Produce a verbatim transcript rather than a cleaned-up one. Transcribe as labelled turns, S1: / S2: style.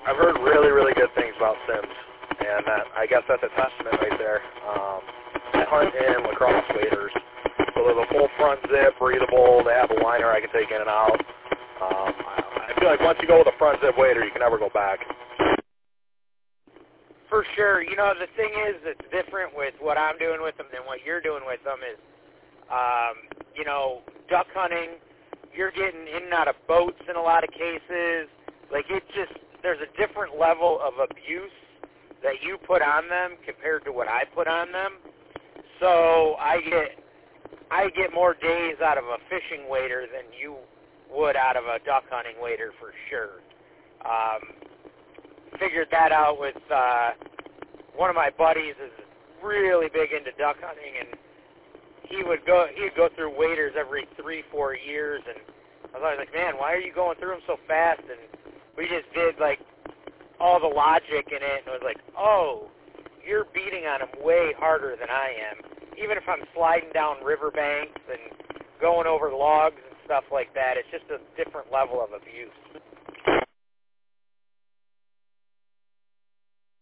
S1: I've heard really, really good things about Simms, and that, I guess that's a testament right there. Um, I hunt in lacrosse waders, so there's a full front zip, breathable. They have a liner I can take in and out. Um, I, I feel like once you go with a front zip wader, you can never go back.
S2: For sure. You know, the thing is that's different with what I'm doing with them than what you're doing with them is, um, you know, duck hunting, you're getting in and out of boats in a lot of cases. Like, it just, there's a different level of abuse that you put on them compared to what I put on them. So I get, I get more days out of a fishing wader than you would out of a duck hunting wader for sure. Um, figured that out with uh, one of my buddies is really big into duck hunting, and he would go he would go through waders every three, four years, and I was always like, man, why are you going through them so fast? And we just did like all the logic in it, and it was like, oh, you're beating on them way harder than I am. Even if I'm sliding down riverbanks and going over logs and stuff like that, it's just a different level of abuse.